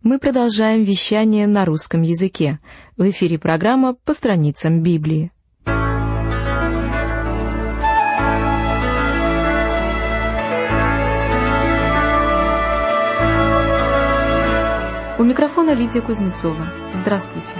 Мы продолжаем вещание на русском языке. В эфире программа «По страницам Библии». У микрофона Лидия Кузнецова. Здравствуйте.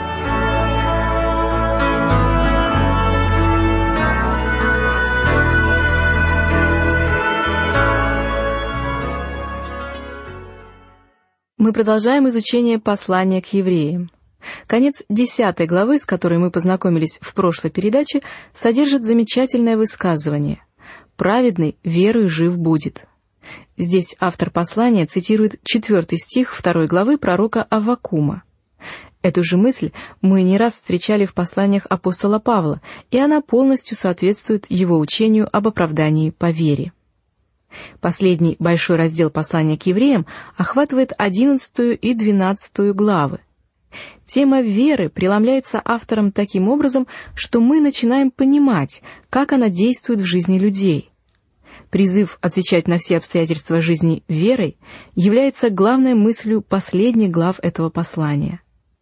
Мы продолжаем изучение послания к евреям. Конец 10 главы, с которой мы познакомились в прошлой передаче, содержит замечательное высказывание: «Праведный верою жив будет». Здесь автор послания цитирует 4 стих 2 главы пророка Аввакума. Эту же мысль мы не раз встречали в посланиях апостола Павла, и она полностью соответствует его учению об оправдании по вере. Последний большой раздел послания к евреям охватывает 11 и 12 главы. Тема веры преломляется автором таким образом, что мы начинаем понимать, как она действует в жизни людей. Призыв отвечать на все обстоятельства жизни верой является главной мыслью последних глав этого послания.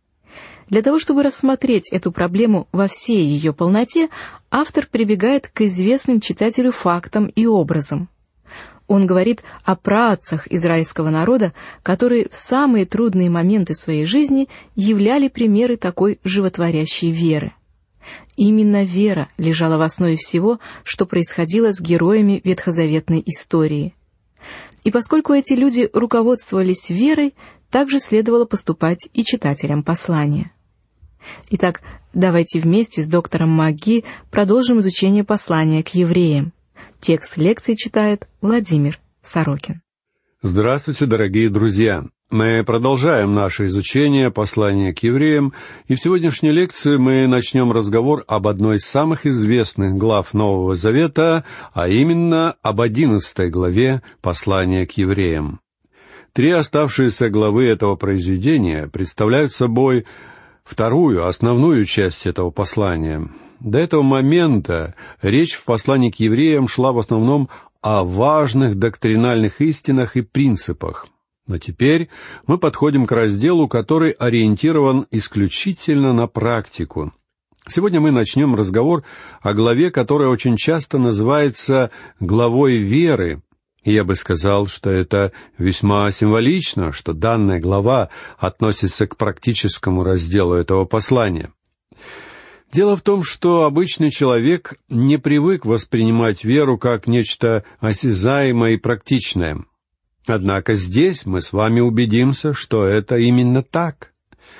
Для того, чтобы рассмотреть эту проблему во всей ее полноте, автор прибегает к известным читателю фактам и образам. Он говорит о праотцах израильского народа, которые в самые трудные моменты своей жизни являли примеры такой животворящей веры. Именно вера лежала в основе всего, что происходило с героями ветхозаветной истории. И поскольку эти люди руководствовались верой, так же следовало поступать и читателям послания. Итак, давайте вместе с доктором МакГи продолжим изучение послания к евреям. Текст лекции читает Владимир Сорокин. Здравствуйте, дорогие друзья! Мы продолжаем наше изучение послания к евреям, и в сегодняшней лекции мы начнем разговор об одной из самых известных глав Нового Завета, а именно об 11 главе послания к евреям. 3 оставшиеся главы этого произведения представляют собой вторую, основную часть этого послания. До этого момента речь в послании к евреям шла в основном о важных доктринальных истинах и принципах. Но теперь мы подходим к разделу, который ориентирован исключительно на практику. Сегодня мы начнем разговор о главе, которая очень часто называется главой веры. И я бы сказал, что это весьма символично, что данная глава относится к практическому разделу этого послания. Дело в том, что обычный человек не привык воспринимать веру как нечто осязаемое и практичное. Однако здесь мы с вами убедимся, что это именно так.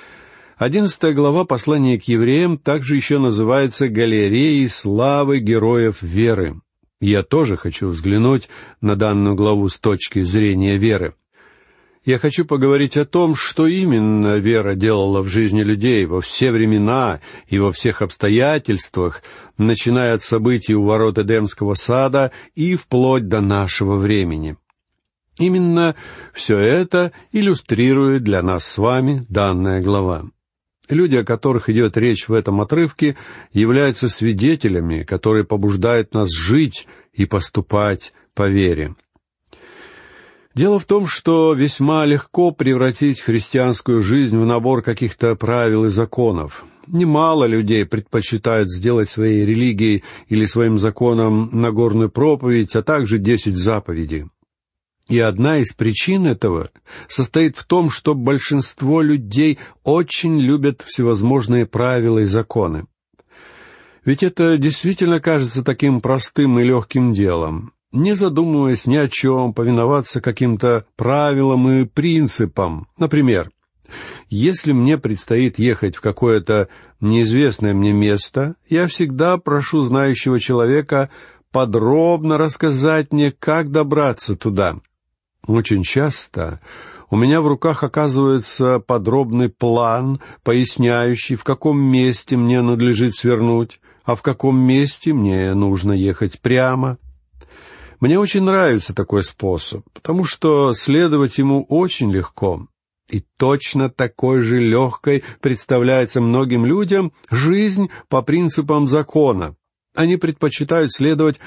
11 глава послания к евреям также еще называется «Галереей славы героев веры». Я тоже хочу взглянуть на данную главу с точки зрения веры. Я хочу поговорить о том, что именно вера делала в жизни людей во все времена и во всех обстоятельствах, начиная от событий у ворот Эдемского сада и вплоть до нашего времени. Именно все это иллюстрирует для нас с вами данная глава. Люди, о которых идет речь в этом отрывке, являются свидетелями, которые побуждают нас жить и поступать по вере. Дело в том, что весьма легко превратить христианскую жизнь в набор каких-то правил и законов. Немало людей предпочитают сделать своей религией или своим законом Нагорную проповедь, а также 10 заповедей. И одна из причин этого состоит в том, что большинство людей очень любят всевозможные правила и законы. Ведь это действительно кажется таким простым и легким делом. Не задумываясь ни о чем, повиноваться каким-то правилам и принципам. Например, если мне предстоит ехать в какое-то неизвестное мне место, я всегда прошу знающего человека подробно рассказать мне, как добраться туда. Очень часто у меня в руках оказывается подробный план, поясняющий, в каком месте мне надлежит свернуть, а в каком месте мне нужно ехать прямо. Мне очень нравится такой способ, потому что следовать ему очень легко. И точно такой же легкой представляется многим людям жизнь по принципам закона. Они предпочитают следовать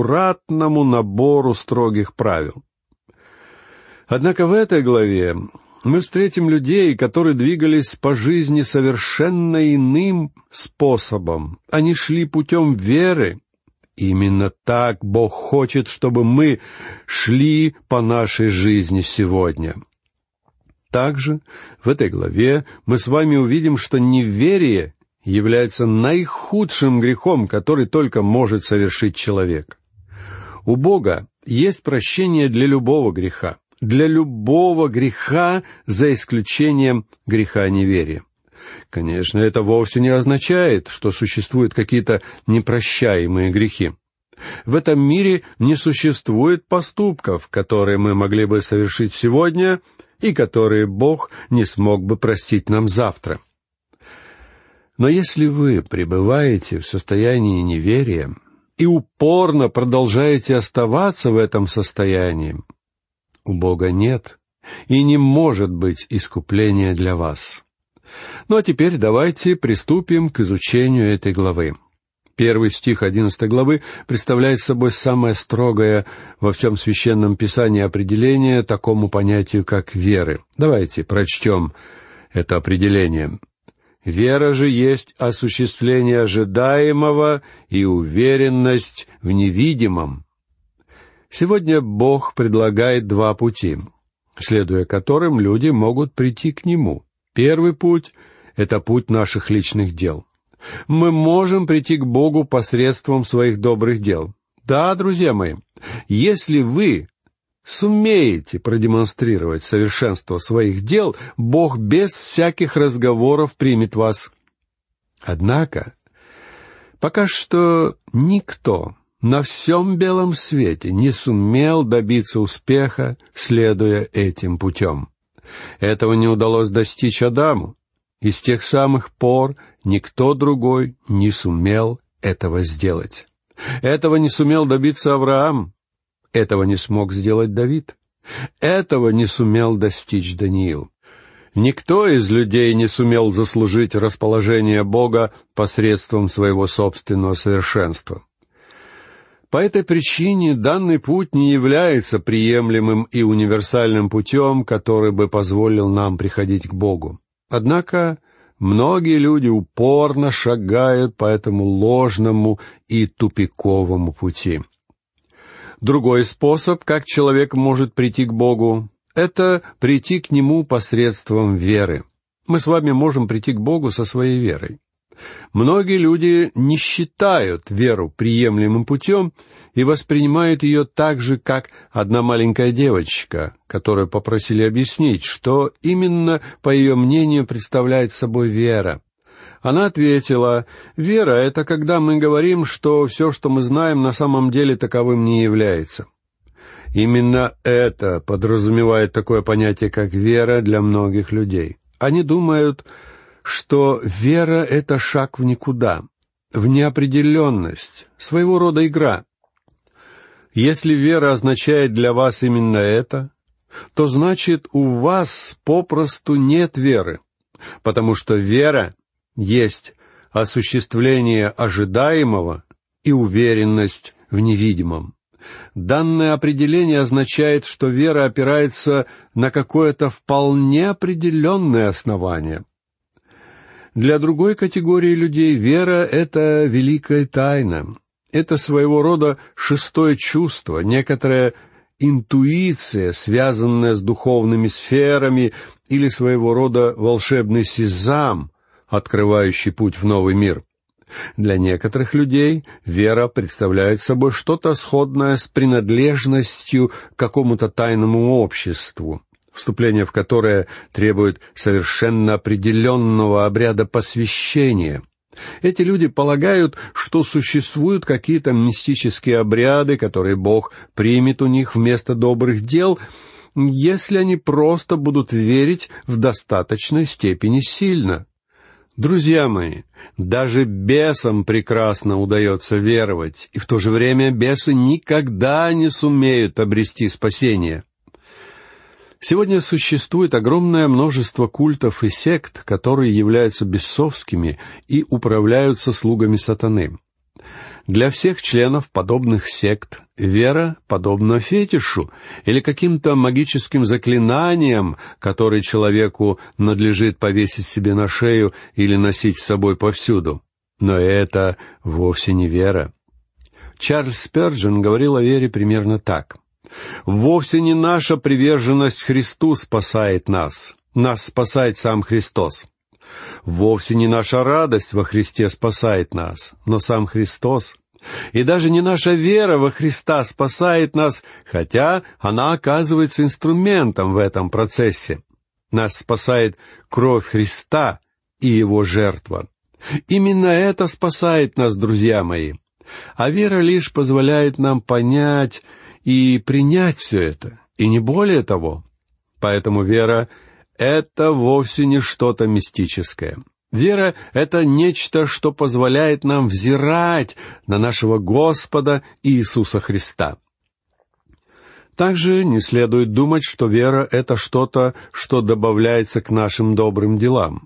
аккуратному набору строгих правил. Однако в этой главе мы встретим людей, которые двигались по жизни совершенно иным способом. Они шли путем веры. Именно так Бог хочет, чтобы мы шли по нашей жизни сегодня. Также в этой главе мы с вами увидим, что неверие является наихудшим грехом, который только может совершить человек. У Бога есть прощение для любого греха. Для любого греха, за исключением греха неверия. Конечно, это вовсе не означает, что существуют какие-то непрощаемые грехи. В этом мире не существует поступков, которые мы могли бы совершить сегодня и которые Бог не смог бы простить нам завтра. Но если вы пребываете в состоянии неверия и упорно продолжаете оставаться в этом состоянии, у Бога нет и не может быть искупления для вас. Ну а теперь давайте приступим к изучению этой главы. 1 стих 11 главы представляет собой самое строгое во всем Священном Писании определение такому понятию, как веры. Давайте прочтем это определение. «Вера же есть осуществление ожидаемого и уверенность в невидимом». Сегодня Бог предлагает два пути, следуя которым люди могут прийти к Нему. Первый путь — это путь наших личных дел. Мы можем прийти к Богу посредством своих добрых дел. Да, друзья мои, если вы сумеете продемонстрировать совершенство своих дел, Бог без всяких разговоров примет вас. Однако, пока что никто на всем белом свете не сумел добиться успеха, следуя этим путем. Этого не удалось достичь Адаму, и с тех самых пор никто другой не сумел этого сделать. Этого не сумел добиться Авраам, этого не смог сделать Давид, этого не сумел достичь Даниил. Никто из людей не сумел заслужить расположение Бога посредством своего собственного совершенства. По этой причине данный путь не является приемлемым и универсальным путем, который бы позволил нам приходить к Богу. Однако многие люди упорно шагают по этому ложному и тупиковому пути. Другой способ, как человек может прийти к Богу, это прийти к Нему посредством веры. Мы с вами можем прийти к Богу со своей верой. Многие люди не считают веру приемлемым путем и воспринимают ее так же, как одна маленькая девочка, которую попросили объяснить, что именно, по ее мнению, представляет собой вера. Она ответила: «Вера — это когда мы говорим, что все, что мы знаем, на самом деле таковым не является». Именно это подразумевает такое понятие, как вера для многих людей. Они думают, что вера — это шаг в никуда, в неопределенность, своего рода игра. Если вера означает для вас именно это, то значит, у вас попросту нет веры, потому что вера есть осуществление ожидаемого и уверенность в невидимом. Данное определение означает, что вера опирается на какое-то вполне определенное основание. Для другой категории людей вера — это великая тайна. Это своего рода шестое чувство, некоторая интуиция, связанная с духовными сферами, или своего рода волшебный сезам, открывающий путь в новый мир. Для некоторых людей вера представляет собой что-то сходное с принадлежностью к какому-то тайному обществу, вступление в которое требует совершенно определенного обряда посвящения. Эти люди полагают, что существуют какие-то мистические обряды, которые Бог примет у них вместо добрых дел, если они просто будут верить в достаточной степени сильно. Друзья мои, даже бесам прекрасно удается веровать, и в то же время бесы никогда не сумеют обрести спасение. Сегодня существует огромное множество культов и сект, которые являются бесовскими и управляются слугами сатаны. Для всех членов подобных сект вера подобна фетишу или каким-то магическим заклинаниям, которые человеку надлежит повесить себе на шею или носить с собой повсюду. Но это вовсе не вера. Чарльз Спёрджен говорил о вере примерно так. «Вовсе не наша приверженность Христу спасает нас. Нас спасает сам Христос. Вовсе не наша радость во Христе спасает нас, но сам Христос. И даже не наша вера во Христа спасает нас, хотя она оказывается инструментом в этом процессе. Нас спасает кровь Христа и Его жертва. Именно это спасает нас, друзья мои. А вера лишь позволяет нам понять и принять все это, и не более того. Поэтому вера — это вовсе не что-то мистическое. Вера — это нечто, что позволяет нам взирать на нашего Господа Иисуса Христа. Также не следует думать, что вера — это что-то, что добавляется к нашим добрым делам.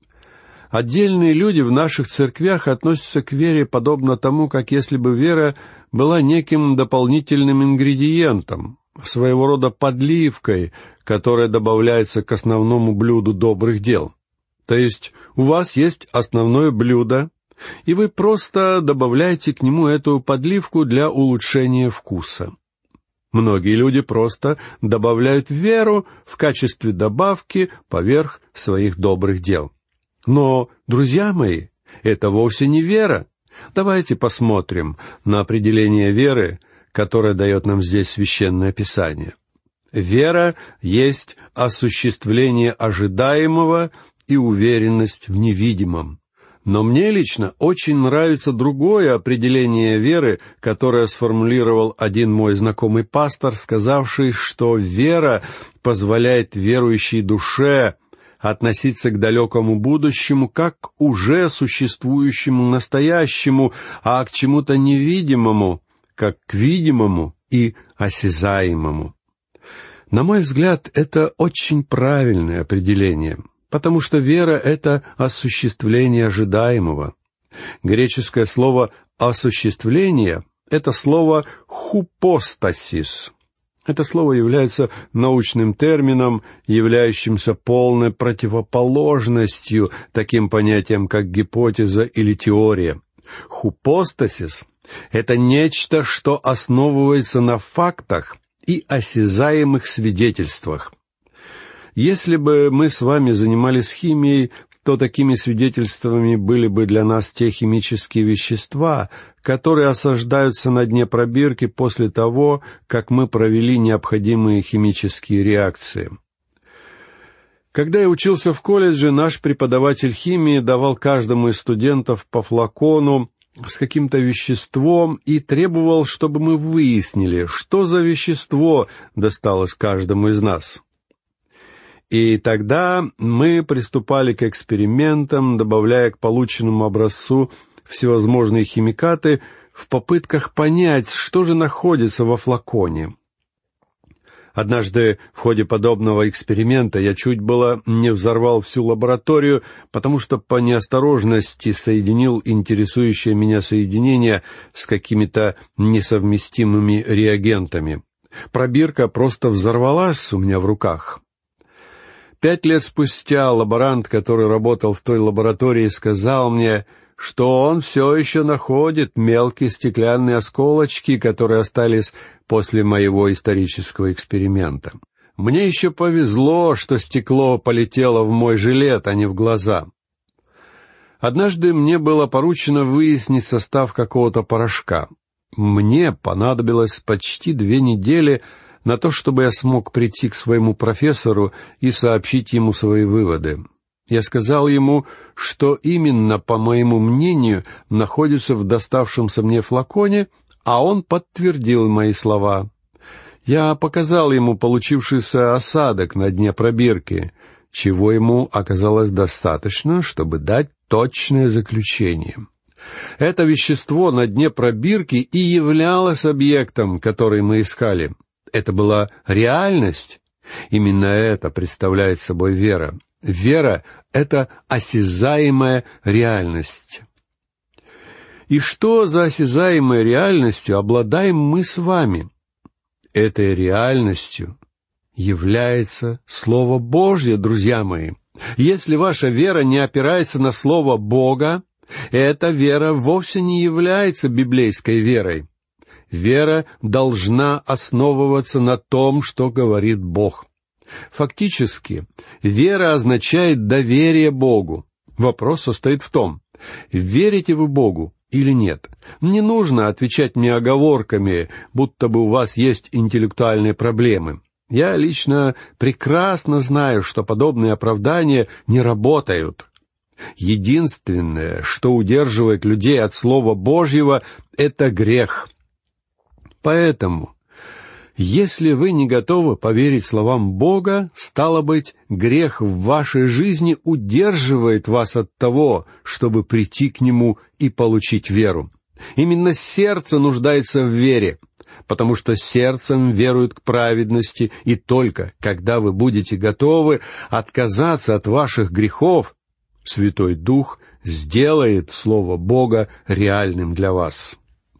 Отдельные люди в наших церквях относятся к вере подобно тому, как если бы вера была неким дополнительным ингредиентом, своего рода подливкой, которая добавляется к основному блюду добрых дел. То есть у вас есть основное блюдо, и вы просто добавляете к нему эту подливку для улучшения вкуса. Многие люди просто добавляют веру в качестве добавки поверх своих добрых дел. Но, друзья мои, это вовсе не вера. Давайте посмотрим на определение веры, которое дает нам здесь Священное Писание. Вера есть осуществление ожидаемого и уверенность в невидимом. Но мне лично очень нравится другое определение веры, которое сформулировал один мой знакомый пастор, сказавший, что вера позволяет верующей душе относиться к далекому будущему как к уже существующему настоящему, а к чему-то невидимому, как к видимому и осязаемому. На мой взгляд, это очень правильное определение, потому что вера — это осуществление ожидаемого. Греческое слово «осуществление» — это слово «хупостасис». Это слово является научным термином, являющимся полной противоположностью таким понятиям, как гипотеза или теория. Хупостасис — это нечто, что основывается на фактах и осязаемых свидетельствах. Если бы мы с вами занимались химией, то такими свидетельствами были бы для нас те химические вещества, которые осаждаются на дне пробирки после того, как мы провели необходимые химические реакции. Когда я учился в колледже, наш преподаватель химии давал каждому из студентов по флакону с каким-то веществом и требовал, чтобы мы выяснили, что за вещество досталось каждому из нас. И тогда мы приступали к экспериментам, добавляя к полученному образцу всевозможные химикаты в попытках понять, что же находится во флаконе. Однажды в ходе подобного эксперимента я чуть было не взорвал всю лабораторию, потому что по неосторожности соединил интересующее меня соединение с какими-то несовместимыми реагентами. Пробирка просто взорвалась у меня в руках. 5 лет спустя лаборант, который работал в той лаборатории, сказал мне, что он все еще находит мелкие стеклянные осколочки, которые остались после моего исторического эксперимента. Мне еще повезло, что стекло полетело в мой жилет, а не в глаза. Однажды мне было поручено выяснить состав какого-то порошка. Мне понадобилось почти 2 недели на то, чтобы я смог прийти к своему профессору и сообщить ему свои выводы. Я сказал ему, что именно, по моему мнению, находится в доставшемся мне флаконе, а он подтвердил мои слова. Я показал ему получившийся осадок на дне пробирки, чего ему оказалось достаточно, чтобы дать точное заключение. Это вещество на дне пробирки и являлось объектом, который мы искали. Это была реальность. Именно это представляет собой вера. Вера — это осязаемая реальность. И что за осязаемой реальностью обладаем мы с вами? Этой реальностью является Слово Божье, друзья мои. Если ваша вера не опирается на Слово Бога, эта вера вовсе не является библейской верой. Вера должна основываться на том, что говорит Бог. Фактически, вера означает доверие Богу. Вопрос состоит в том, верите вы Богу или нет. Не нужно отвечать мне оговорками, будто бы у вас есть интеллектуальные проблемы. Я лично прекрасно знаю, что подобные оправдания не работают. Единственное, что удерживает людей от Слова Божьего, это грех. Поэтому, если вы не готовы поверить словам Бога, стало быть, грех в вашей жизни удерживает вас от того, чтобы прийти к Нему и получить веру. Именно сердце нуждается в вере, потому что сердцем веруют к праведности, и только когда вы будете готовы отказаться от ваших грехов, Святой Дух сделает Слово Бога реальным для вас.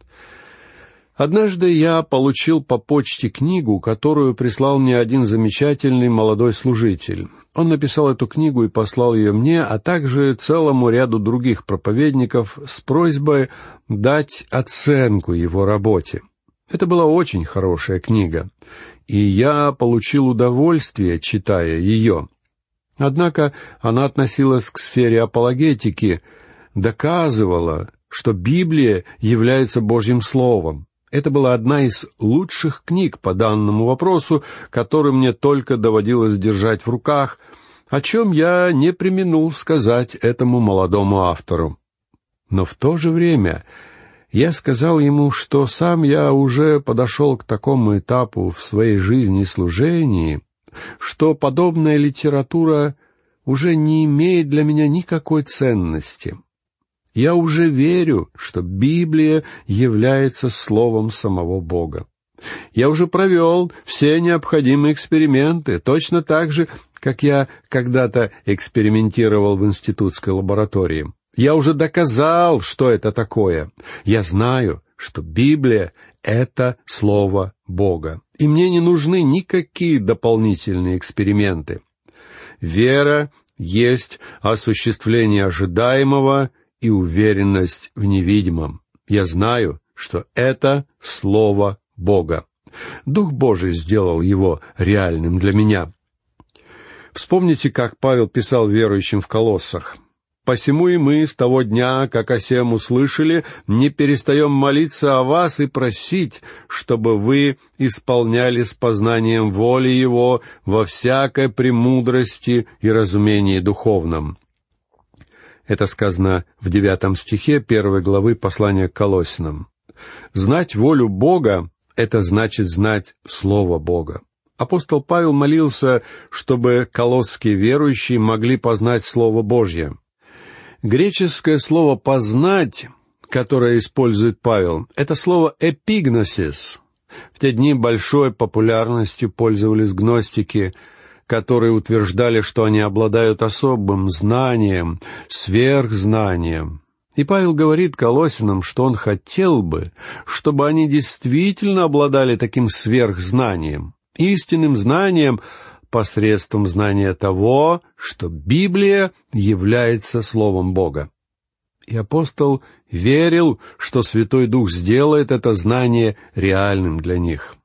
Однажды я получил по почте книгу, которую прислал мне один замечательный молодой служитель. Он написал эту книгу и послал ее мне, а также целому ряду других проповедников с просьбой дать оценку его работе. Это была очень хорошая книга, и я получил удовольствие, читая ее. Однако она относилась к сфере апологетики, доказывала, что Библия является Божьим Словом. Это была одна из лучших книг по данному вопросу, который мне только доводилось держать в руках, о чем я не преминул сказать этому молодому автору. Но в то же время я сказал ему, что сам я уже подошел к такому этапу в своей жизни и служении, что подобная литература уже не имеет для меня никакой ценности. Я уже верю, что Библия является словом самого Бога. Я уже провел все необходимые эксперименты, точно так же, как я когда-то экспериментировал в институтской лаборатории. Я уже доказал, что это такое. Я знаю, что Библия — это Слово Бога, и мне не нужны никакие дополнительные эксперименты. Вера есть осуществление ожидаемого и уверенность в невидимом. Я знаю, что это Слово Бога. Дух Божий сделал его реальным для меня. Вспомните, как Павел писал верующим в Колоссах. «Посему и мы с того дня, как о сем услышали, не перестаем молиться о вас и просить, чтобы вы исполняли с познанием воли Его во всякой премудрости и разумении духовном». Это сказано в 9 стихе 1 главы послания к Колоссянам. Знать волю Бога — это значит знать Слово Бога. Апостол Павел молился, чтобы колосские верующие могли познать Слово Божье. Греческое слово «познать», которое использует Павел, это слово «эпигносис». В те дни большой популярностью пользовались гностики, которые утверждали, что они обладают особым знанием, сверхзнанием. И Павел говорит Колоссянам, что он хотел бы, чтобы они действительно обладали таким сверхзнанием, истинным знанием, посредством знания того, что Библия является Словом Бога. И апостол верил, что Святой Дух сделает это знание реальным для них.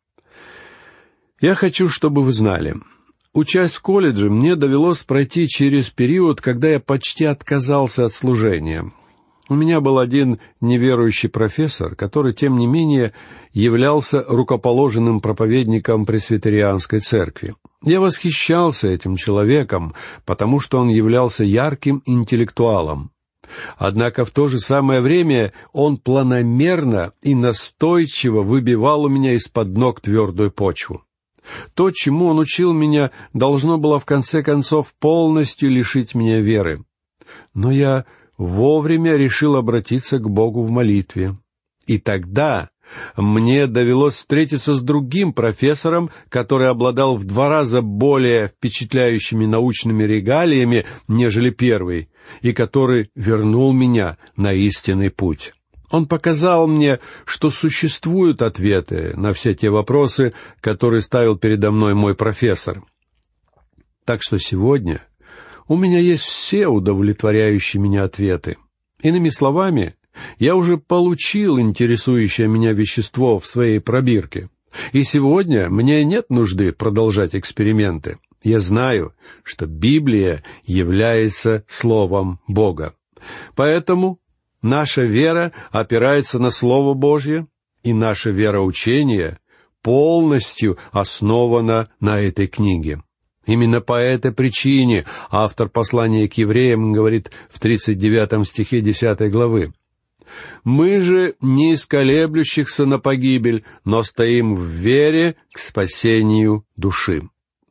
Я хочу, чтобы вы знали, учась в колледже, мне довелось пройти через период, когда я почти отказался от служения. У меня был один неверующий профессор, который, тем не менее, являлся рукоположенным проповедником пресвитерианской церкви. Я восхищался этим человеком, потому что он являлся ярким интеллектуалом. Однако в то же самое время он планомерно и настойчиво выбивал у меня из-под ног твердую почву. То, чему он учил меня, должно было в конце концов полностью лишить меня веры. Но я вовремя решил обратиться к Богу в молитве. И тогда мне довелось встретиться с другим профессором, который обладал в 2 раза более впечатляющими научными регалиями, нежели первый, и который вернул меня на истинный путь. Он показал мне, что существуют ответы на все те вопросы, которые ставил передо мной мой профессор. Так что сегодня у меня есть все удовлетворяющие меня ответы. Иными словами, я уже получил интересующее меня вещество в своей пробирке. И сегодня мне нет нужды продолжать эксперименты. Я знаю, что Библия является Словом Бога. Поэтому наша вера опирается на Слово Божье, и наше вероучение полностью основано на этой книге. Именно по этой причине автор послания к евреям говорит в 39 стихе 10 главы: «Мы же не из колеблющихся на погибель, но стоим в вере к спасению души».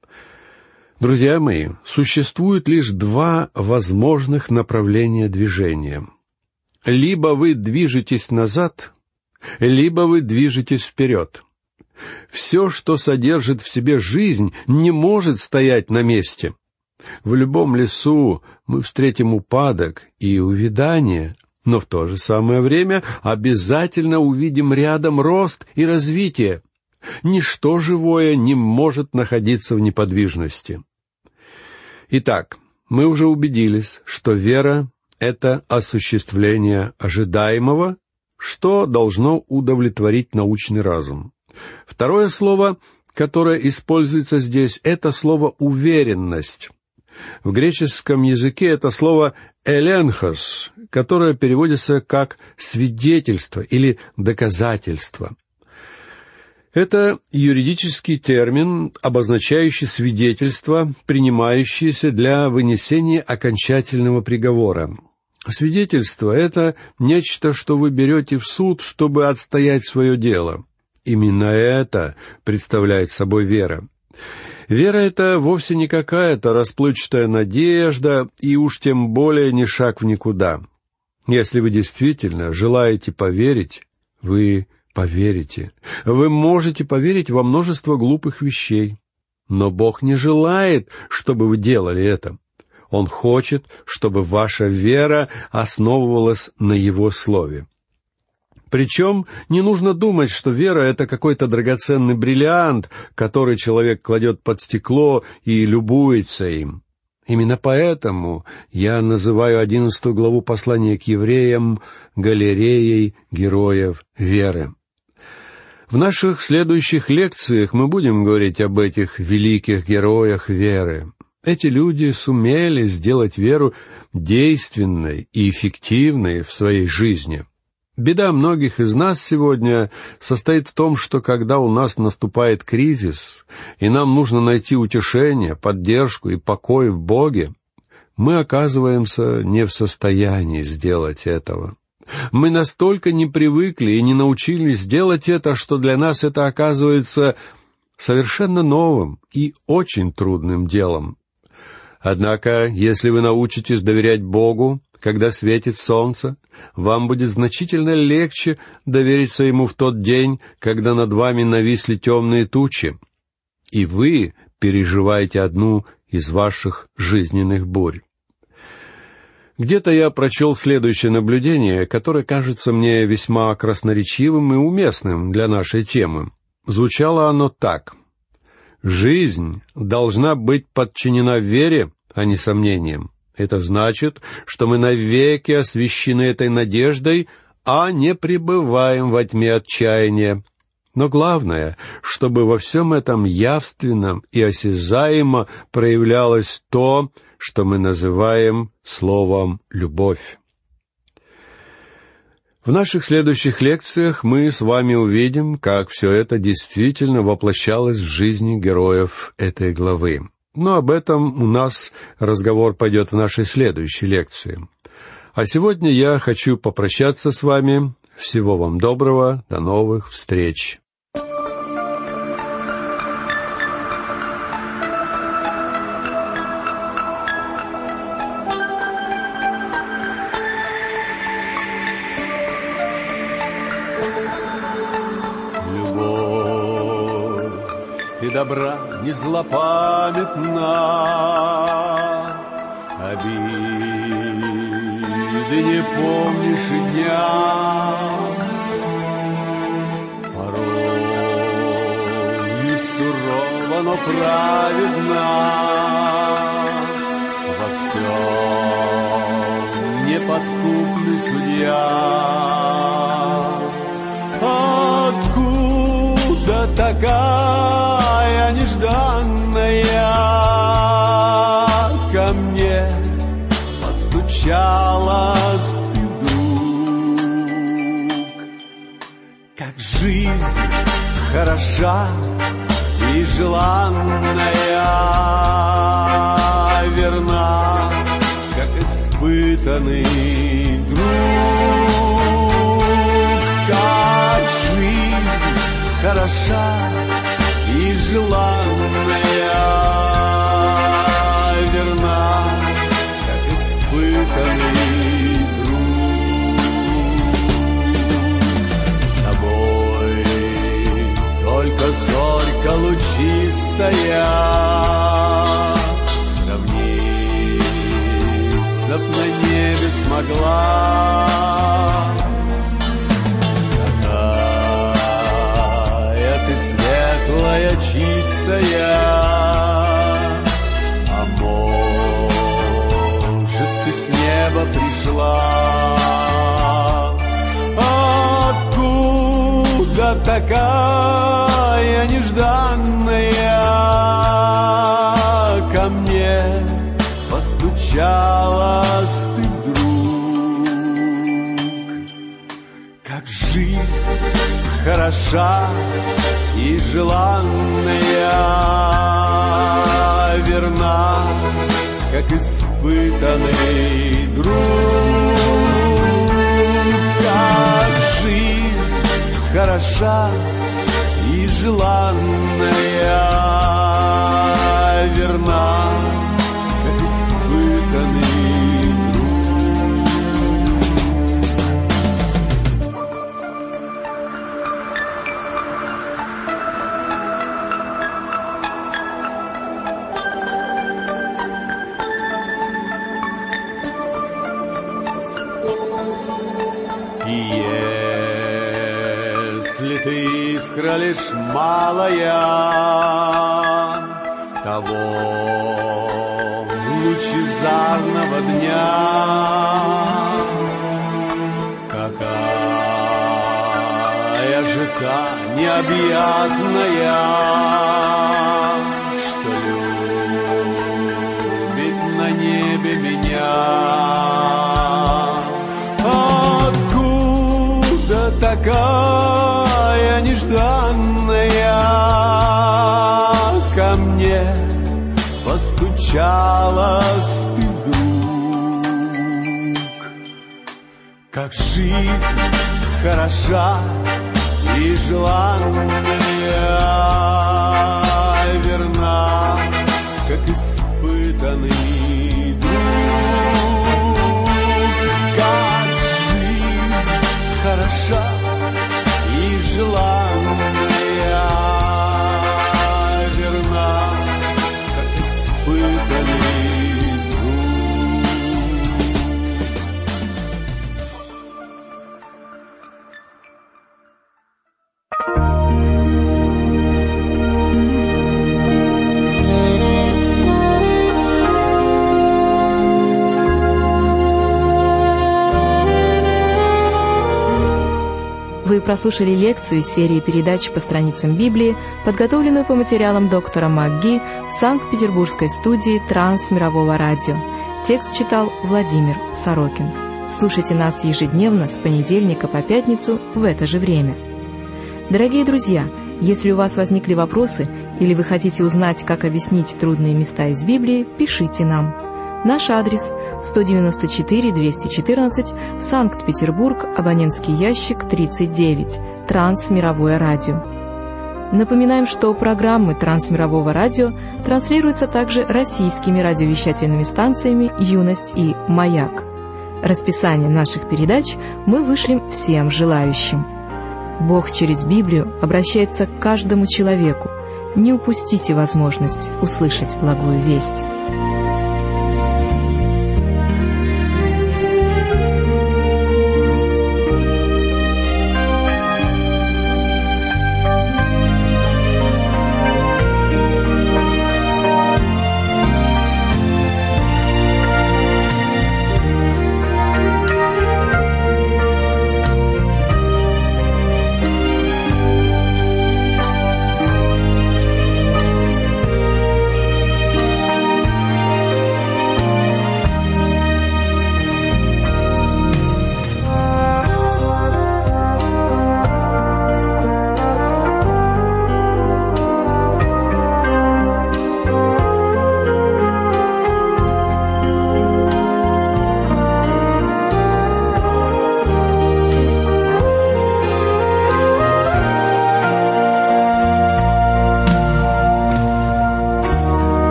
Друзья мои, существует лишь два возможных направления движения. Либо вы движетесь назад, либо вы движетесь вперед. Все, что содержит в себе жизнь, не может стоять на месте. В любом лесу мы встретим упадок и увядание, но в то же самое время обязательно увидим рядом рост и развитие. Ничто живое не может находиться в неподвижности. Итак, мы уже убедились, что вера — это осуществление ожидаемого, что должно удовлетворить научный разум. Второе слово, которое используется здесь, это слово «уверенность». В греческом языке это слово «эленхос», которое переводится как «свидетельство» или «доказательство». Это юридический термин, обозначающий свидетельство, принимающееся для вынесения окончательного приговора. Свидетельство — это нечто, что вы берете в суд, чтобы отстоять свое дело. Именно это представляет собой вера. Вера — это вовсе не какая-то расплывчатая надежда, и уж тем более не шаг в никуда. Если вы действительно желаете поверить, вы поверите. Вы можете поверить во множество глупых вещей. Но Бог не желает, чтобы вы делали это. Он хочет, чтобы ваша вера основывалась на Его Слове. Причем не нужно думать, что вера — это какой-то драгоценный бриллиант, который человек кладет под стекло и любуется им. Именно поэтому я называю 11 главу послания к евреям галереей героев веры. В наших следующих лекциях мы будем говорить об этих великих героях веры. Эти люди сумели сделать веру действенной и эффективной в своей жизни. Беда многих из нас сегодня состоит в том, что когда у нас наступает кризис, и нам нужно найти утешение, поддержку и покой в Боге, мы оказываемся не в состоянии сделать этого. Мы настолько не привыкли и не научились делать это, что для нас это оказывается совершенно новым и очень трудным делом. Однако, если вы научитесь доверять Богу, когда светит солнце, вам будет значительно легче довериться Ему в тот день, когда над вами нависли темные тучи, и вы переживаете одну из ваших жизненных бурь. Где-то я прочел следующее наблюдение, которое кажется мне весьма красноречивым и уместным для нашей темы. Звучало оно так: «Жизнь должна быть подчинена вере, а не сомнениям. Это значит, что мы навеки освящены этой надеждой, а не пребываем во тьме отчаяния. Но главное, чтобы во всем этом явственно и осязаемо проявлялось то, что мы называем словом «любовь». В наших следующих лекциях мы с вами увидим, как все это действительно воплощалось в жизни героев этой главы. Но об этом у нас разговор пойдет в нашей следующей лекции. А сегодня я хочу попрощаться с вами. Всего вам доброго, до новых встреч. И добра не злопамятна, обид ты не помнишь и дня. Порою сурова, но праведна, во всем неподкупный судья. Откуда такая нежданная ко мне постучалась ты, друг? Как жизнь хороша и желанная, верна, как испытанный друг. Как жизнь хороша и желанная, верна, как испытанный друг. С тобой только зорька лучистая сравниться б на небе смогла. Светлая, чистая, а может, ты с неба пришла? Откуда такая нежданная ко мне постучалась ты, друг? Как жизнь хороша и желанная, верна, как испытанный друг. Как жизнь хороша и желанная, верна, как испытанный искра лишь малая того лучезарного дня. Какая же та необъятная, что любит на небе меня. Откуда такая нежданная ко мне постучалась ты, друг? Как жизнь хороша и желанная, верна, как испытанный друг. Как жизнь хороша и желанная, верна, как испытанный Вы прослушали лекцию из серии передач по страницам Библии, подготовленную по материалам доктора МакГи в Санкт-Петербургской студии Трансмирового радио. Текст читал Владимир Сорокин. Слушайте нас ежедневно с понедельника по пятницу в это же время. Дорогие друзья, если у вас возникли вопросы или вы хотите узнать, как объяснить трудные места из Библии, пишите нам. Наш адрес – 194-214, Санкт-Петербург, абонентский ящик 39, Трансмировое радио. Напоминаем, что программы Трансмирового радио транслируются также российскими радиовещательными станциями «Юность» и «Маяк». Расписание наших передач мы вышлем всем желающим. Бог через Библию обращается к каждому человеку. Не упустите возможность услышать благую весть.